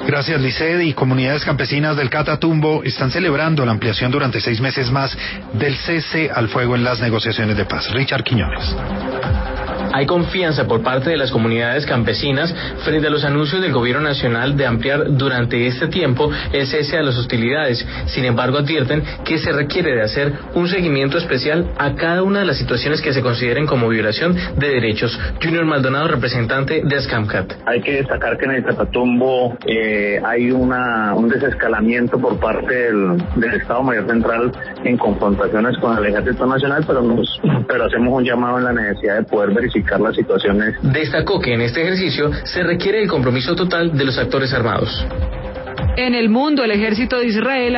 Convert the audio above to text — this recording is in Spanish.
Gracias, Lisset. Y comunidades campesinas del Catatumbo están celebrando la ampliación durante 6 meses más del cese al fuego en las negociaciones de paz. Richard Quiñones. Hay confianza por parte de las comunidades campesinas frente a los anuncios del gobierno nacional de ampliar durante este tiempo el cese a las hostilidades. Sin embargo, advierten que se requiere de hacer un seguimiento especial a cada una de las situaciones que se consideren como violación de derechos. Junior Maldonado, representante de Ascamcat. Hay que destacar que en el Catatumbo hay un desescalamiento por parte del Estado Mayor Central en confrontaciones con el Ejército Nacional, pero hacemos un llamado en la necesidad de poder verificar las situaciones. Destacó que en este ejercicio se requiere el compromiso total de los actores armados. En el mundo, el ejército de Israel